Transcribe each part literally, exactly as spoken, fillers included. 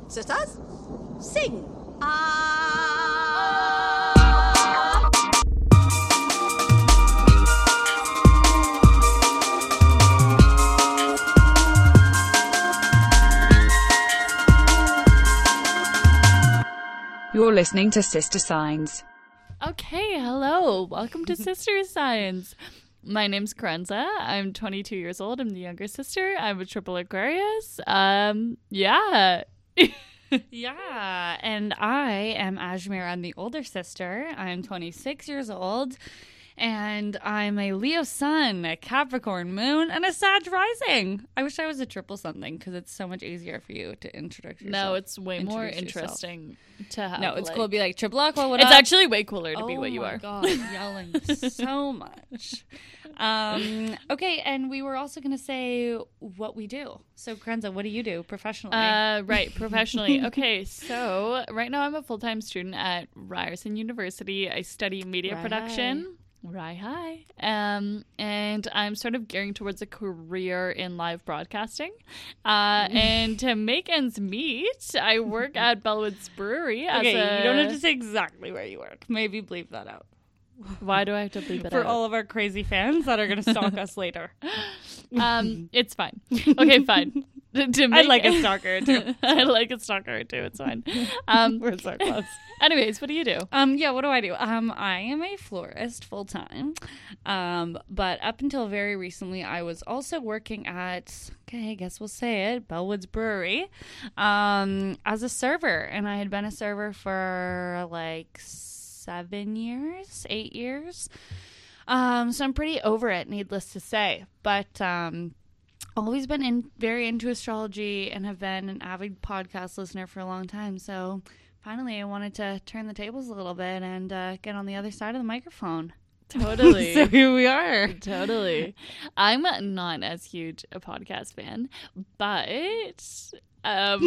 Sisters, sing. Ah. You're listening to Sister Signs. Okay, hello. Welcome to Sister Signs. My name's Karenza. I'm twenty-two years old. I'm the younger sister. I'm a triple Aquarius. Um, yeah. Yeah, and I am Ajmer. I'm the older sister. I'm twenty-six years old, and I'm a Leo sun, a Capricorn moon, and a Sag rising. I wish I was a triple something because it's so much easier for you to introduce yourself. No, it's way more Introduce yourself. interesting to have. No, it's like, cool to be like triple aqua. What It's up? actually way cooler to oh be what you my are. God, yelling so much. Um, okay, and we were also going to say what we do. So, Karenza, what do you do professionally? Uh, right, professionally. Okay, so right now I'm a full-time student at Ryerson University. I study media Right. production. Right, hi. Um, and I'm sort of gearing towards a career in live broadcasting. Uh, and to make ends meet, I work at Bellwoods Brewery. As okay, a... you don't have to say exactly where you work. Maybe bleep that out. Why do I have to bleep it For out? all of our crazy fans that are going to stalk us later. Um, it's fine. Okay, fine. To, to I make like a stalker too. I like a stalker too. It's fine. Um, We're so close. anyways, what do you do? Um, yeah, what do I do? Um, I am a florist full time. Um, but up until very recently, I was also working at, okay, I guess we'll say it, Bellwoods Brewery, um, as a server. And I had been a server for like seven years, eight years. Um, so I'm pretty over it, needless to say. But, um, always been in very into astrology and have been an avid podcast listener for a long time. So finally I wanted to turn the tables a little bit and uh, get on the other side of the microphone. Totally. So here we are. Totally. I'm not as huge a podcast fan, but um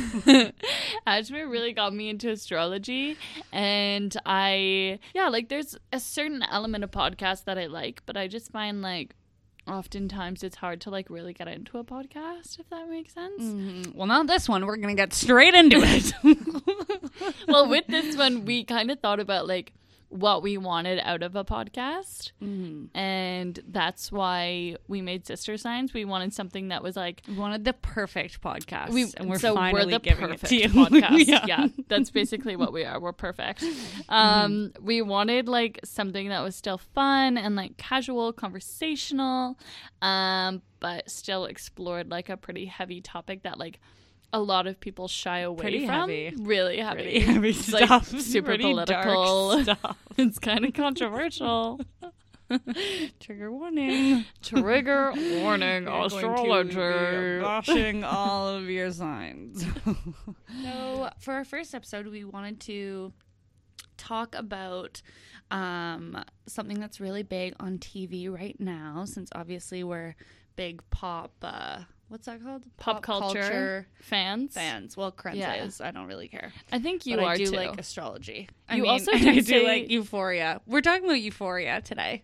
Ajmer really got me into astrology, and I yeah, like there's a certain element of podcast that I like, but I just find like oftentimes it's hard to like really get into a podcast, if that makes sense. Mm-hmm. Well, not this one. We're going to get straight into it. Well, with this one, we kind of thought about like what we wanted out of a podcast. Mm-hmm. And that's why we made Sister Signs. We wanted something that was like, We wanted the perfect podcast. we, and we're so finally we're the giving perfect it to you. podcast. yeah. Yeah, that's basically what we are. We're perfect. Um, Mm-hmm. We wanted like something that was still fun and like casual, conversational, um, but still explored like a pretty heavy topic that like a lot of people shy away Pretty from. heavy. Really heavy. Pretty heavy It's, like, stuff. super Pretty political. dark stuff. It's kind of controversial. Trigger warning. Trigger warning, We're going to astrology. be bashing all of your signs. So, for our first episode, we wanted to talk about um, something that's really big on T V right now, since obviously we're big pop, uh, what's that called? Pop, culture, fans. fans. Well, Karenza Yeah. is. I don't really care. I think you but are I do too. like astrology. I You mean, also and do I do say- like Euphoria. We're talking about Euphoria today.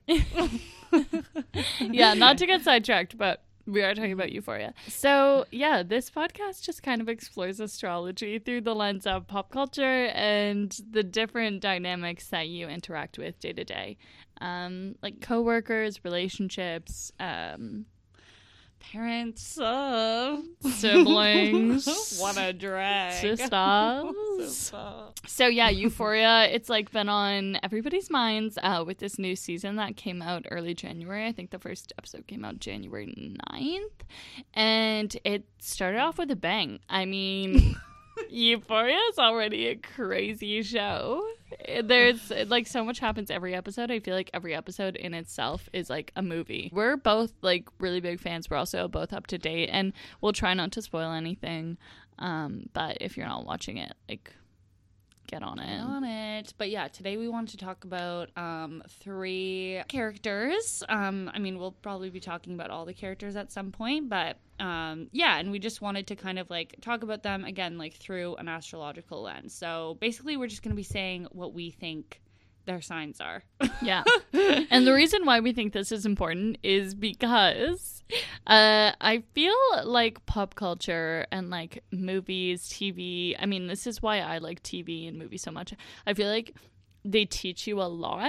Yeah, not to get sidetracked, but we are talking about Euphoria. So, yeah, this podcast just kind of explores astrology through the lens of pop culture and the different dynamics that you interact with day to day. Um, like coworkers, relationships, um, Parents, uh, siblings, what a drag. sisters. So yeah, Euphoria, it's like been on everybody's minds uh, with this new season that came out early January. I think the first episode came out January ninth. And it started off with a bang. I mean, Euphoria is already a crazy show. There's like so much happens every episode. I feel like every episode in itself is like a movie. We're both like really big fans. We're also both up to date, and we'll try not to spoil anything. Um, but if you're not watching it, like, get on it. on it. But yeah, today we want to talk about um, three characters. Um, I mean, we'll probably be talking about all the characters at some point, but um, yeah, and we just wanted to kind of like talk about them again, like through an astrological lens. So basically, we're just going to be saying what we think their signs are. Yeah. And the reason why we think this is important is because uh, I feel like pop culture and like movies, T V, I mean, this is why I like T V and movies so much. I feel like they teach you a lot.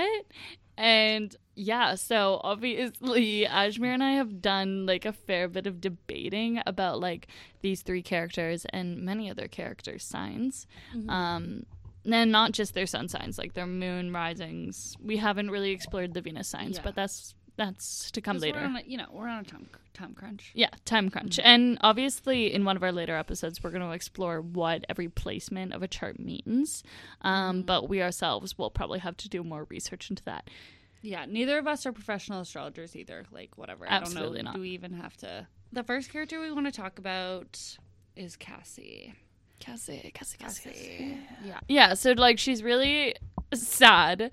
And yeah, so obviously Ajmer and I have done like a fair bit of debating about like these three characters and many other characters' signs. Mm-hmm. Um, and not just their sun signs, like their moon risings. We haven't really explored the Venus signs, Yeah. but that's that's to come later. We're on a, you know, we're on a time, time crunch. Yeah, time crunch. Mm-hmm. And obviously in one of our later episodes, we're going to explore what every placement of a chart means. Um, mm-hmm. But we ourselves will probably have to do more research into that. Yeah, neither of us are professional astrologers either. Like, whatever. Absolutely I don't know. not. Do we even have to? The first character we want to talk about is Cassie. Cassie, Cassie, Cassie, Cassie. Cassie. Yeah. Yeah, so like she's really sad.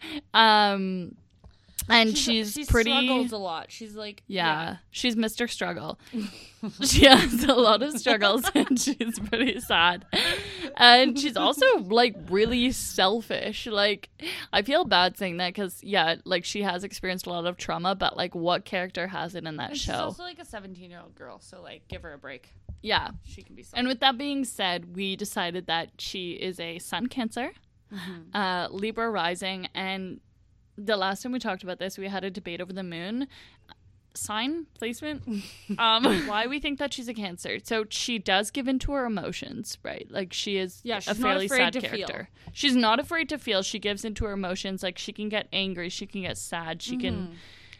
Um and she's, she's she pretty struggles a lot. She's like yeah, yeah. she's Mister Struggle. She has a lot of struggles and she's pretty sad. And she's also like really selfish. Like I feel bad saying that cuz yeah, like she has experienced a lot of trauma, but like what character hasn't in that and show? She's also like a seventeen-year-old girl, so like give her a break. Yeah. She can be selfish. And with that being said, we decided that she is a Sun Cancer, mm-hmm. uh, Libra rising, and the last time we talked about this, we had a debate over the moon sign placement. um, why we think that she's a Cancer. So she does give into her emotions, right? Like she is yeah, a fairly sad character. Feel. She's not afraid to feel. She gives into her emotions. Like she can get angry. She can get sad. She mm-hmm. can...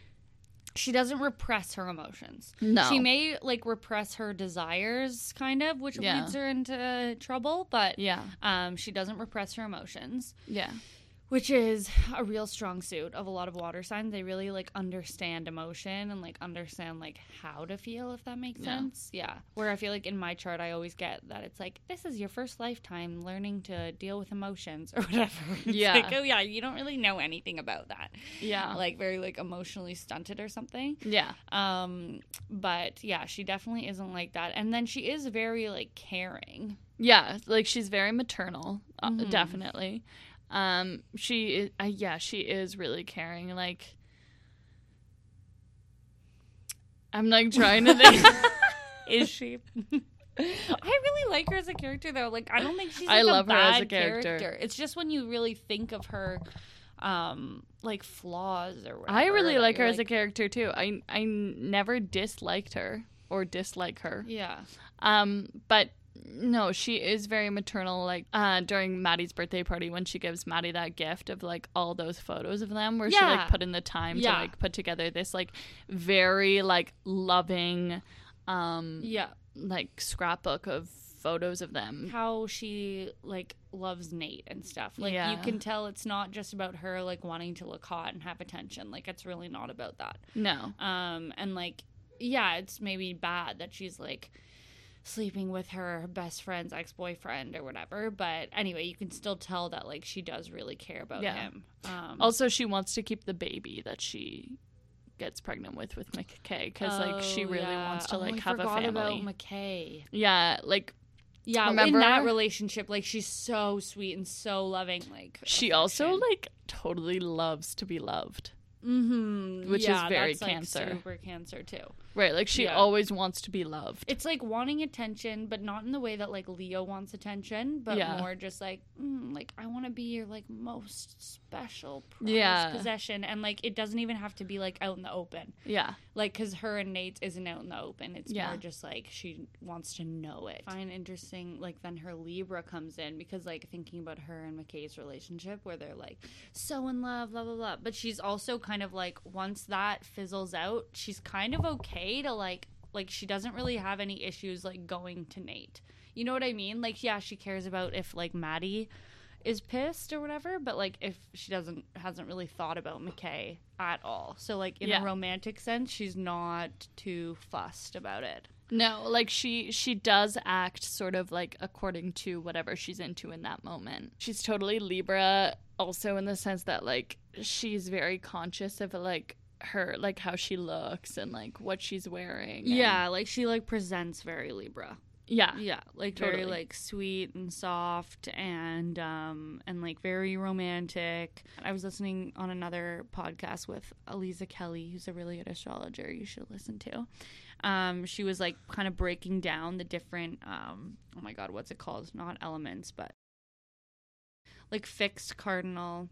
She doesn't repress her emotions. No. She may, like, repress her desires, kind of, which yeah. leads her into trouble, but yeah. um, she doesn't repress her emotions. Yeah. Which is a real strong suit of a lot of water signs. They really, like, understand emotion and, like, understand, like, how to feel, if that makes yeah. sense. Yeah. Where I feel like in my chart, I always get that it's like, this is your first lifetime learning to deal with emotions or whatever. It's yeah. like, oh, yeah, you don't really know anything about that. Yeah. Like, very, like, emotionally stunted or something. Yeah. Um, but, yeah, she definitely isn't like that. And then she is very, like, caring. Yeah. Like, she's very maternal. Mm-hmm. Uh, definitely. Um, she is, uh, yeah, she is really caring. Like, I'm like trying to think. Is she? I really like her as a character, though. Like, I don't think she's like I a love her bad as a character. character. It's just when you really think of her, um, like flaws or whatever. I really like her like, as a character too. I I never disliked her or dislike her. Yeah. Um, but. No, she is very maternal, like, uh, during Maddie's birthday party when she gives Maddie that gift of, like, all those photos of them where yeah. she, like, put in the time yeah. to, like, put together this, like, very, like, loving, um, yeah, like, scrapbook of photos of them. How she, like, loves Nate and stuff. Like, yeah. you can tell it's not just about her, like, wanting to look hot and have attention. Like, it's really not about that. No. Um, and, like, yeah, it's maybe bad that she's, like, sleeping with her best friend's ex-boyfriend or whatever, but anyway, you can still tell that like she does really care about yeah. him. Um, also, she wants to keep the baby that she gets pregnant with with McKay because oh, like she really yeah. wants to oh, like I have a forgot family. About McKay. Yeah, like yeah, remember in that relationship, like she's so sweet and so loving. Like she affection. also like totally loves to be loved. Mm-hmm. Which yeah, is very that's, Cancer. Like, super Cancer too. Right, like she yeah. always wants to be loved. It's like wanting attention, but not in the way that like Leo wants attention, but yeah. more just like, mm, like I want to be your like most special prized yeah. possession, and like it doesn't even have to be like out in the open. Yeah, like because her and Nate's isn't out in the open. It's yeah. more just like she wants to know it. I find interesting, like then her Libra comes in because like thinking about her and McKay's relationship, where they're like so in love, blah blah blah. But she's also kind of like once that fizzles out, she's kind of okay to like. Like, she doesn't really have any issues, like, going to Nate. You know what I mean? Like, yeah, she cares about if, like, Maddie is pissed or whatever, but, like, if she doesn't, hasn't really thought about McKay at all. So, like, in yeah. a romantic sense, she's not too fussed about it. No, like, she, she does act sort of, like, according to whatever she's into in that moment. She's totally Libra, also in the sense that, like, she's very conscious of, like, her like how she looks and like what she's wearing and... yeah like she like presents very Libra. Yeah. Yeah, like Totally. very like sweet and soft and um and like very romantic. I was listening on another podcast with Aliza Kelly, who's a really good astrologer you should listen to. Um she was like kind of breaking down the different um oh my god, what's it called? Not elements, but like fixed, cardinal,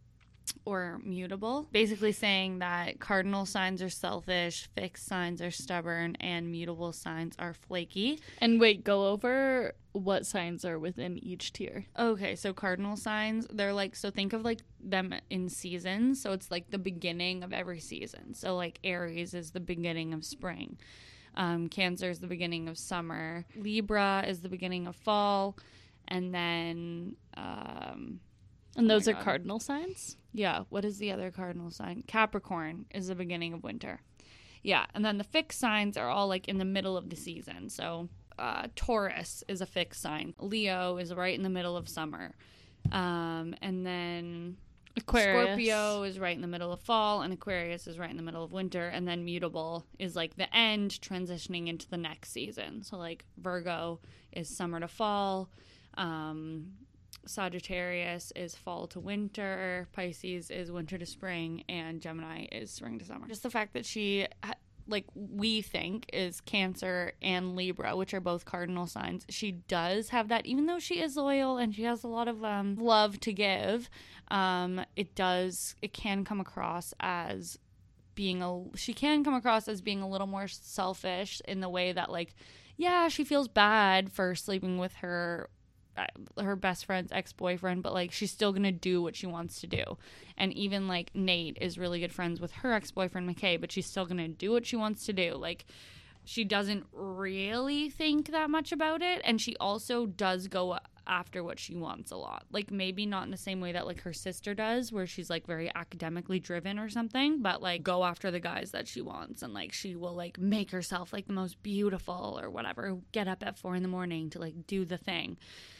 or mutable, basically saying that cardinal signs are selfish, fixed signs are stubborn, and mutable signs are flaky. And wait, go over what signs are within each tier. Okay, so cardinal signs, they're like, so think of like them in seasons. So it's like the beginning of every season. So like Aries is the beginning of spring. Um, Cancer is the beginning of summer. Libra is the beginning of fall. And then, um, And Oh those my are God. cardinal signs? yeah, what is the other cardinal sign? Capricorn is the beginning of winter. Yeah, and then the fixed signs are all like in the middle of the season. So uh, Taurus is a fixed sign. Leo is right in the middle of summer. Um, and then Aquarius. Scorpio is right in the middle of fall, and Aquarius is right in the middle of winter. And then mutable is like the end, transitioning into the next season. So like Virgo is summer to fall. Um, Sagittarius is fall to winter, Pisces is winter to spring, and Gemini is spring to summer. Just the fact that she, like we think, is Cancer and Libra, which are both cardinal signs. She does have that, even though she is loyal and she has a lot of um, love to give. Um, it does, it can come across as being a, she can come across as being a little more selfish in the way that, like, yeah, she feels bad for sleeping with her her best friend's ex-boyfriend, but like she's still gonna do what she wants to do. And even like Nate is really good friends with her ex-boyfriend McKay, but she's still gonna do what she wants to do. Like, she doesn't really think that much about it, and she also does go after what she wants a lot. Like, maybe not in the same way that like her sister does, where she's like very academically driven or something, but like go after the guys that she wants, and like she will like make herself like the most beautiful or whatever, get up at four in the morning to like do the thing.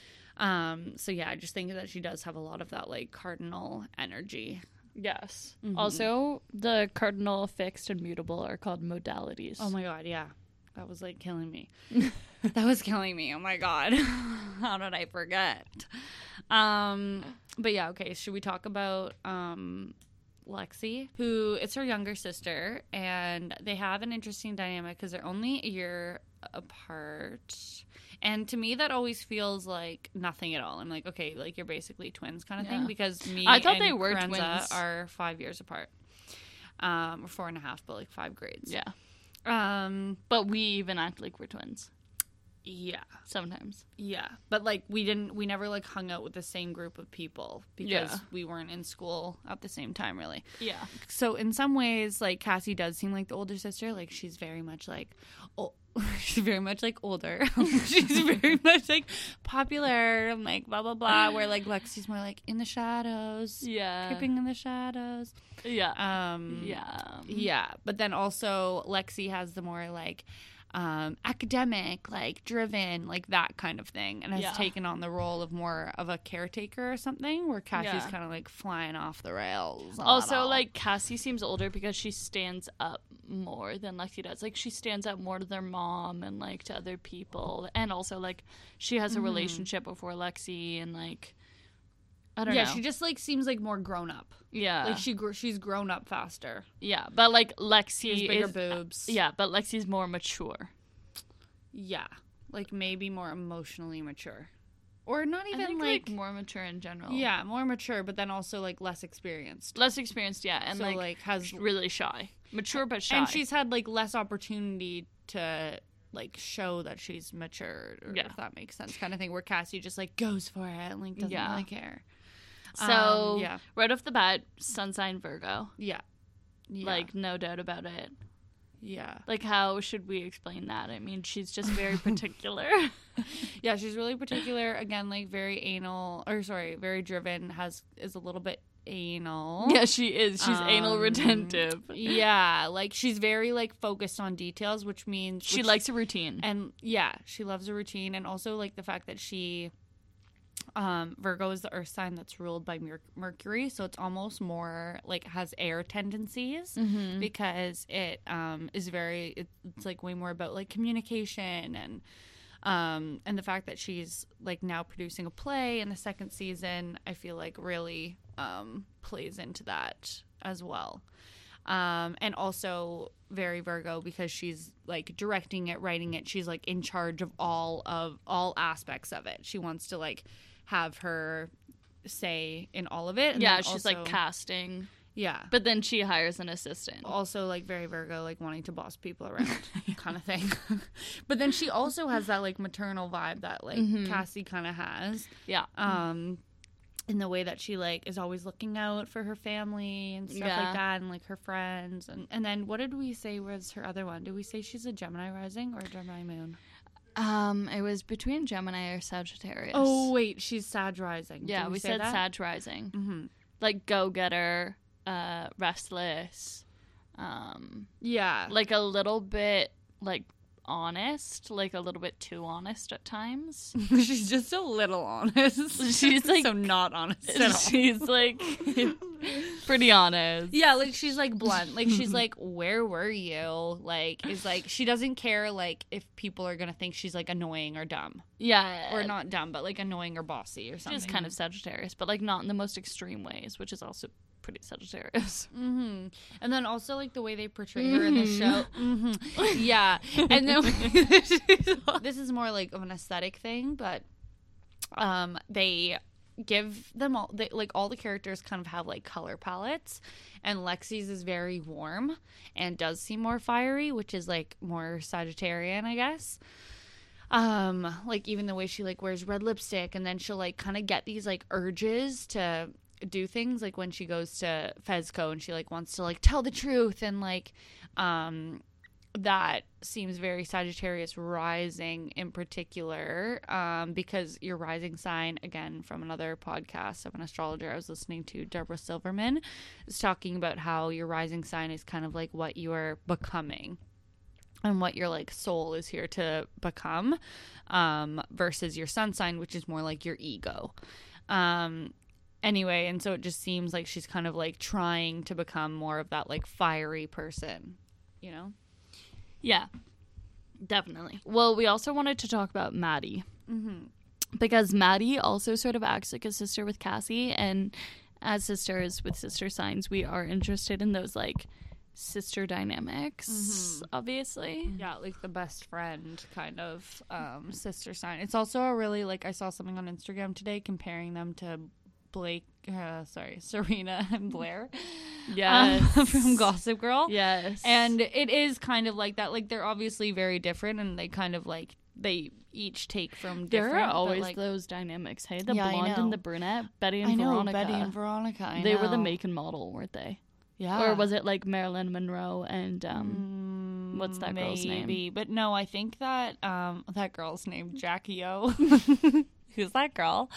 Um, so yeah, I just think that she does have a lot of that like cardinal energy. Yes. Mhm. Also, the cardinal, fixed, and mutable are called modalities. Oh my god, yeah. That was like killing me. That was killing me. Oh my god. How did I forget? Um, but yeah, okay, should we talk about um Lexi, who it's her younger sister, and they have an interesting dynamic because they're only a year apart. And to me, that always feels like nothing at all. I'm like, okay, like you're basically twins kind of Yeah. thing, because me I thought and they were Karenza twins. are five years apart. Um, or four and a half, but like five grades. Yeah. Um, But we even act like we're twins yeah. sometimes. Yeah, but like we didn't, we never like hung out with the same group of people because Yeah. we weren't in school at the same time, really. Yeah. So in some ways, like Cassie does seem like the older sister. Like she's very much like, oh, she's very much like older. She's very much like popular and like blah blah blah. Where like Lexi's more like in the shadows, Yeah. creeping in the shadows. Yeah. Um, yeah. yeah, but then also Lexi has the more like um, academic, like driven, like that kind of thing, and has Yeah. taken on the role of more of a caretaker or something, where Cassie's Yeah. kind of like flying off the rails. on it Also, all. like, Cassie seems older because she stands up more than Lexi does. Like, she stands up more to their mom and, like, to other people. And also, like, she has a Mm-hmm. relationship before Lexi and, like, I don't yeah, know. she just like seems like more grown up. yeah. Like she gr- she's grown up faster. yeah. But, like, She Lexi has bigger is. boobs. Yeah, but Lexi's more mature. yeah, like maybe more emotionally mature, or not I even think, like, like, more mature in general. yeah, more mature, but then also like less experienced. Less experienced, yeah. And, so like, like has really shy. Mature, but shy. and she's had like less opportunity to like show that she's matured, or Yeah. if that makes sense, kind of thing, where Cassie just like goes for it and like doesn't Yeah. really care. So, Um, yeah. right off the bat, sun sign Virgo. Yeah. Yeah. Like, no doubt about it. yeah. Like, how should we explain that? I mean, she's just very particular. Yeah, she's really particular. Again, like very anal, or sorry, very driven. Has is a little bit anal. Yeah, she is. She's anal Um, retentive. Yeah, like she's very like focused on details, which means She which- likes a routine. and yeah, she loves a routine, and also like the fact that she, um, Virgo is the earth sign that's ruled by Mer- Mercury, so it's almost more like has air tendencies Mm-hmm. because it um is very it, it's like way more about like communication and Um, and the fact that she's like now producing a play in the second season, I feel like really um, plays into that as well. Um, and also very Virgo because she's like directing it, writing it. She's like in charge of all of all aspects of it. She wants to like have her say in all of it. And yeah, then she's also, like casting. Yeah. But then she hires an assistant. Also like very Virgo, like wanting to boss people around kind of thing. But then she also has that like maternal vibe that like mm-hmm. Cassie kind of has. Yeah. Um, in the way that she like is always looking out for her family and stuff Yeah. like that, and like her friends. And, and then what did we say was her other one? Did we say she's a Gemini rising or a Gemini moon? Um, it was between Gemini or Sagittarius. Oh wait, she's Sag rising. Yeah, Did we, we say said that? Sag rising. Mm-hmm. Like go-getter, uh, restless, um, Yeah, like a little bit like honest, like a little bit too honest at times. she's just a little honest. She's like so not honest at all. She's like pretty honest. Yeah, like she's like blunt. Like she's like, where were you? Like is like she doesn't care like if people are gonna think she's like annoying or dumb. Yeah, Or not dumb, but like annoying or bossy or something. She's kind of Sagittarius, but like not in the most extreme ways, which is also pretty Sagittarius. Mm-hmm. And then also like the way they portray her in the show. Mm-hmm. Yeah. And then this is more like of an aesthetic thing, but um, they give them all they, like all the characters kind of have like color palettes, and Lexi's is very warm and does seem more fiery, which is like more Sagittarian, I guess. Um, like even the way she like wears red lipstick, and then she'll like kind of get these like urges to do things, like when she goes to Fezco and she like wants to like tell the truth, and like um that seems very Sagittarius rising in particular, um because your rising sign, again from another podcast of an astrologer I was listening to, Deborah Silverman, is talking about how your rising sign is kind of like what you are becoming and what your like soul is here to become, um versus your sun sign, which is more like your ego. um Anyway, and so it just seems like she's kind of like trying to become more of that like fiery person, you know? Yeah, definitely. Well, we also wanted to talk about Maddie. Mm-hmm. Because Maddie also sort of acts like a sister with Cassie, and as sisters with sister signs, we are interested in those like sister dynamics, mm-hmm. obviously. Yeah, like the best friend kind of um, sister sign. It's also a really, like I saw something on Instagram today comparing them to Blake, uh, sorry, Serena and Blair. Yes. Um, from Gossip Girl. Yes. And it is kind of like that. Like, they're obviously very different, and they kind of, like, they each take from different. There are always like, those dynamics, hey? The Yeah, I blonde know. and the brunette, Betty and I know, Veronica. Betty and Veronica, I They know. were the make and model, weren't they? Yeah. Or was it, like, Marilyn Monroe and, um, Mm, what's that girl's name? Maybe. But no, I think that, um, that girl's named Jackie O. Who's that girl?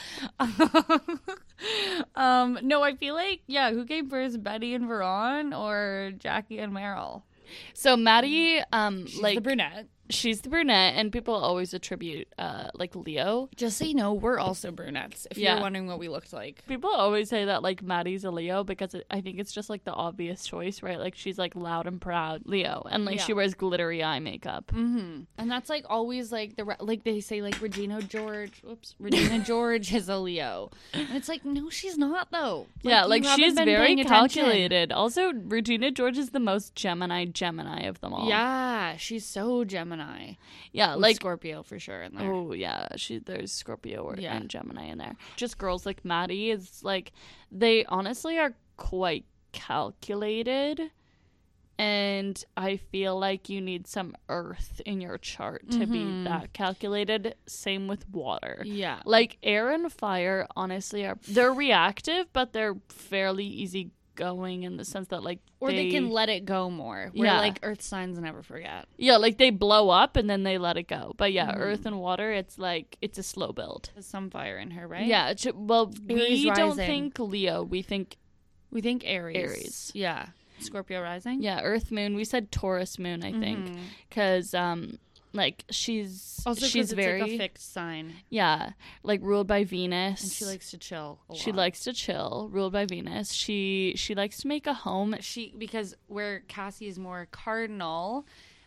um, no, I feel like, yeah, who came first, Betty and Veron or Jackie and Meryl? So Maddie, um, She's like the brunette. she's the brunette, and people always attribute, uh, like Leo. Just so you know, we're also brunettes, if Yeah. you're wondering what we looked like. People always say that like Maddie's a Leo because it, I think it's just like the obvious choice, right? Like she's like loud and proud Leo, and like Yeah. she wears glittery eye makeup. Mm-hmm. And that's like always like the re- like they say like Regina George. Whoops, Regina George is a Leo, and it's like no, she's not though. Yeah, you like haven't she's been very paying attention. calculated. Also, Regina George is the most Gemini Gemini of them all. Yeah, she's so Gemini. yeah, With like Scorpio for sure in there. oh yeah, she there's Scorpio or, Yeah. and Gemini in there. Just girls like Maddie is like they honestly are quite calculated. And I feel like you need some earth in your chart to Mm-hmm. be that calculated. Same with water. Yeah. Like air and fire, honestly, are they're reactive, but they're fairly easygoing in the sense that like Or they, can let it go more. Where Yeah. like earth signs never forget. yeah, like they blow up and then they let it go. But yeah, Mhm. earth and water, it's like it's a slow build. There's some fire in her, right? Yeah. It should, well, Aries we don't rising. think Leo. We think We think Aries. Aries. Yeah. Scorpio rising. yeah, Earth Moon. We said Taurus Moon, I think, Mhm. because um, like she's Also, 'cause she's it's very like a fixed sign, yeah, like ruled by Venus. and she likes to chill. A She lot. likes to chill, ruled by Venus. She she likes to make a home. she because where Cassie is more cardinal,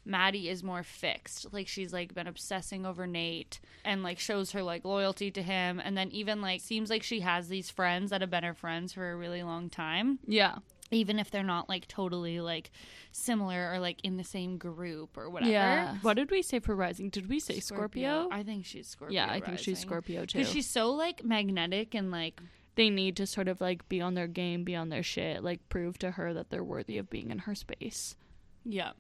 Maddie is more fixed. Like, she's like been obsessing over Nate and like shows her like loyalty to him, and then even like seems like she has these friends that have been her friends for a really long time. Yeah. Even if they're not like totally like similar or like in the same group or whatever. Yeah. What did we say for rising? Did we say Scorpio? I think she's Scorpio. Yeah, I think she's Scorpio too. Because she's so like magnetic and like they need to sort of like be on their game, be on their shit, like prove to her that they're worthy of being in her space. Yeah.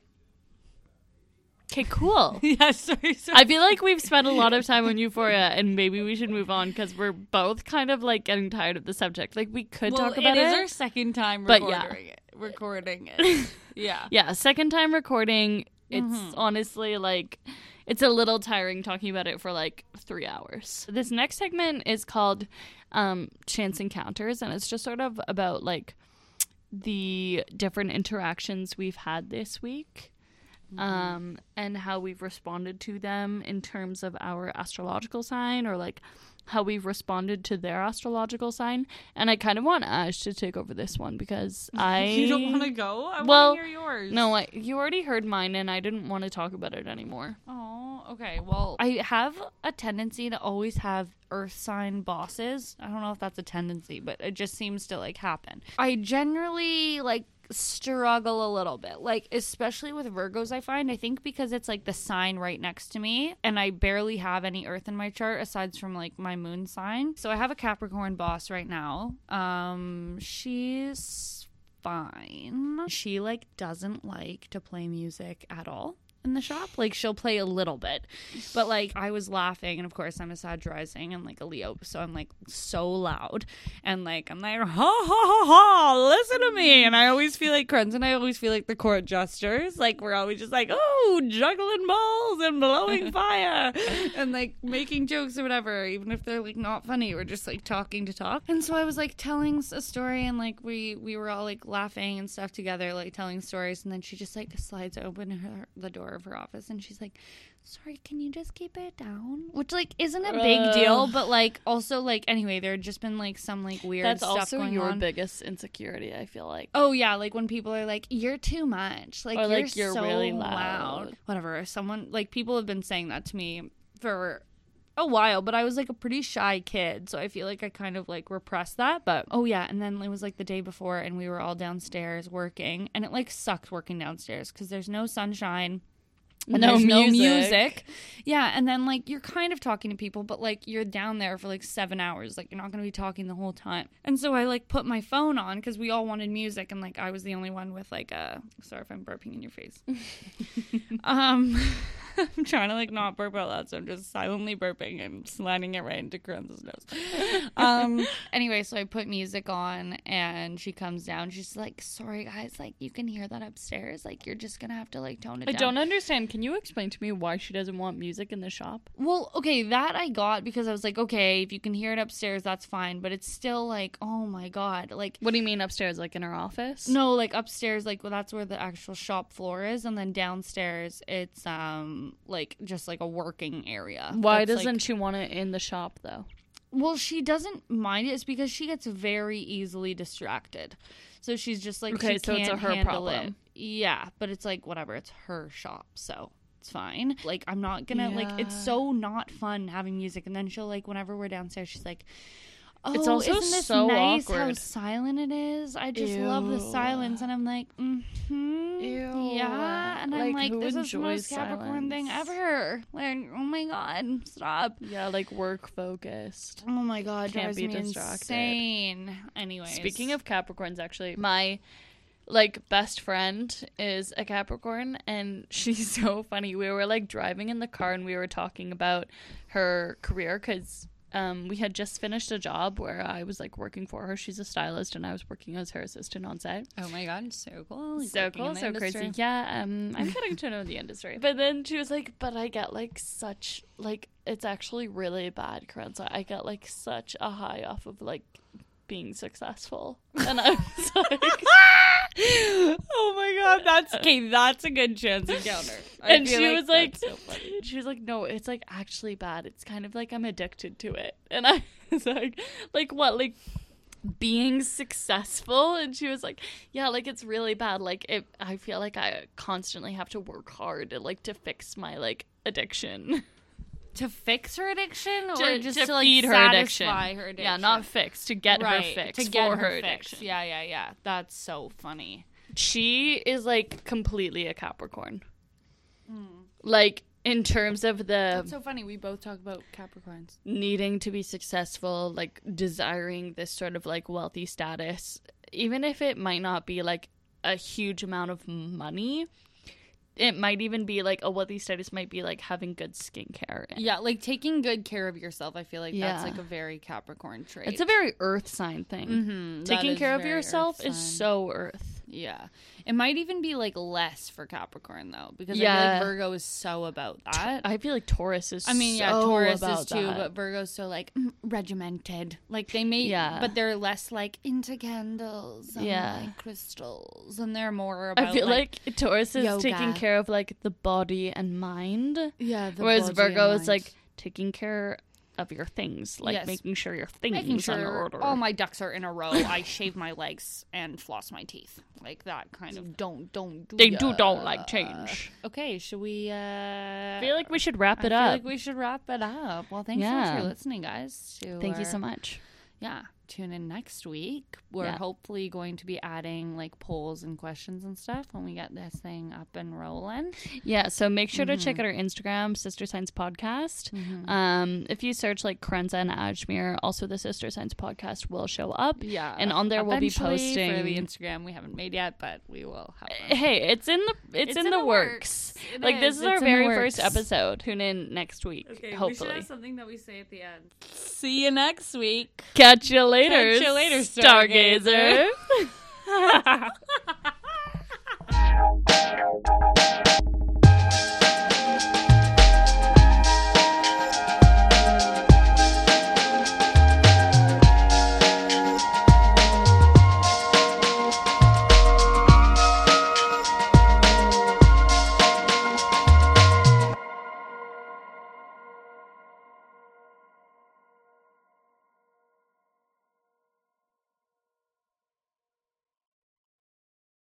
Okay, cool. yeah, sorry, sorry. I feel like we've spent a lot of time on Euphoria, and maybe we should move on because we're both kind of like getting tired of the subject. Like, we could well, talk about it. it. It is our second time but recording yeah. it. Recording it. yeah. Yeah, second time recording. It's Mm-hmm. honestly like, it's a little tiring talking about it for like three hours. This next segment is called um, Chance Encounters, and it's just sort of about like the different interactions we've had this week. Um, and how we've responded to them in terms of our astrological sign, or like how we've responded to their astrological sign. And I kind of want Ash to take over this one because I You don't want to go? I well, want to hear yours. No, I, you already heard mine, and I didn't want to talk about it anymore. Oh, okay. Well, I have a tendency to always have earth sign bosses. I don't know if that's a tendency, but it just seems to like happen. I generally like struggle a little bit, like especially with Virgos. I find I think because it's like the sign right next to me, and I barely have any earth in my chart aside from like my moon sign. So I have a Capricorn boss right now. Um she's fine. She like doesn't like to play music at all in the shop. Like, she'll play a little bit, but like I was laughing, and of course I'm a Sag rising and like a Leo, so I'm like so loud, and like I'm like ha ha ha ha, listen to me. And I always feel like Krenz and I always feel like the court jesters, like we're always just like, oh, juggling balls and blowing fire and like making jokes or whatever, even if they're like not funny. We're just like talking to talk. And so I was like telling a story, and like we we were all like laughing and stuff together, like telling stories, and then she just like slides open her the door of her office, and she's like, sorry, can you just keep it down? Which like isn't a big uh, deal, but like also like anyway, there had just been like some like weird That's stuff also going your on. biggest insecurity, I feel like. Oh yeah, like when people are like, you're too much, like, Or, you're, like, you're so really loud. loud. Whatever. Someone like people have been saying that to me for a while, but I was like a pretty shy kid, so I feel like I kind of like repressed that. But oh yeah, and then it was like the day before, and we were all downstairs working, and it like sucks working downstairs because there's no sunshine. And No there's no music. music. Yeah, and then like you're kind of talking to people, but like you're down there for like seven hours. Like you're not going to be talking the whole time. And so I like put my phone on because we all wanted music, and like I was the only one with like a. Sorry if I'm burping in your face. um, I'm trying to like not burp out loud, so I'm just silently burping and sliding it right into Krenz's nose. Um. Anyway, so I put music on, and she comes down. She's like, "Sorry guys, like you can hear that upstairs. Like you're just gonna have to like tone it I down." don't understand. Can you explain to me why she doesn't want music in the shop? Well, okay, that I got because I was like, okay, if you can hear it upstairs, that's fine. But it's still like, oh my God. Like, What do you mean upstairs, like in her office? no, like upstairs, like, well, that's where the actual shop floor is. And then downstairs, it's, um, like, just like a working area. Why That's, doesn't like- she want it in the shop, though? Well, she doesn't mind it. It's because she gets very easily distracted. So she's just like, Okay, she so it's can't a her handle it. problem. Yeah, but it's like, whatever, it's her shop. So it's fine. Like, I'm not gonna, like, it's Yeah. so not fun having music. And then she'll, like, whenever we're downstairs, she's like, oh, It's also isn't this so nice how awkward. silent it is? I just love the Ew. silence. And I'm like, mm-hmm, Ew. yeah. And I'm Like, like, who this is the enjoys most Capricorn thing silence? ever. Like, oh my God, stop. Yeah, like work focused. Oh my God, Can't drives be me distracted. insane. Anyways, Speaking of Capricorns, actually, my like best friend is a Capricorn, and she's so funny. We were like driving in the car, and we were talking about her career because um, we had just finished a job where I was like working for her. She's a stylist, and I was working as her assistant on set. oh my God, so cool, like, So working cool, in the so industry. crazy. Yeah, um, I'm getting to know the industry. But then she was like, but I get like such, like, it's actually really bad, Karenza. I get like such a high off of like being successful. And I was like, Oh my God, that's okay. That's a good chance encounter. I and feel she was like, that's so funny. she was like, no, it's like actually bad. It's kind of like I'm addicted to it. And I was like, like what? Like, being successful, and she was like, yeah, like it's really bad, like it I feel like I constantly have to work hard like to fix my like addiction. To fix her addiction, or to, just to, to like feed her satisfy addiction. her addiction? Yeah, not fix, to get right, her fix to get for her, her fix. addiction. Yeah, yeah, yeah. That's so funny. She is like completely a Capricorn. Mm. Like in terms of the That's so funny. We both talk about Capricorns. needing to be successful, like desiring this sort of like wealthy status, even if it might not be like a huge amount of money. It might even be like a wealthy status might be like having good skincare. Yeah, like taking good care of yourself. I feel like Yeah. that's like a very Capricorn trait. It's a very earth sign thing. Mm-hmm. Taking That care is of very yourself earth is sign. so earth. Yeah. It might even be like less for Capricorn though, because I Yeah. feel like Virgo is so about that. I feel like Taurus is I mean, yeah, so Taurus about is too, that. but Virgo's so like mm, regimented. Like they may, Yeah. but they're less like into candles and Yeah. like crystals, and they're more about. I feel like, Taurus is yoga. taking care of like the body and mind, yeah, the whereas body Virgo and is mind. like taking care of your things, like Yes. making sure your things making are in sure order. all my ducks are in a row. I shave my legs and floss my teeth, like that kind of. Don't don't do they do ya. don't like change. Okay, should we? uh I feel like we should wrap I it feel up. like we should wrap it up. Well, thanks so Yeah. much for listening, guys. to Thank you our- so much. Yeah, tune in next week. We're Yeah. hopefully going to be adding like polls and questions and stuff when we get this thing up and rolling. Yeah, so make sure to Mm-hmm. check out our Instagram, Sister Science Podcast. Um, if you search like Karenza and Ajmer, also the Sister Science Podcast will show up. Yeah, And on there we'll be eventually posting for the Instagram. We haven't made yet, but we will have one. Hey, it's in the it's, in, the, works. It Like this is. is our It's in the very works. first episode. Tune in next week, hopefully. something that we say at the end. See you next week. Catch you later. Catch you later, Stargazer. Stargazer.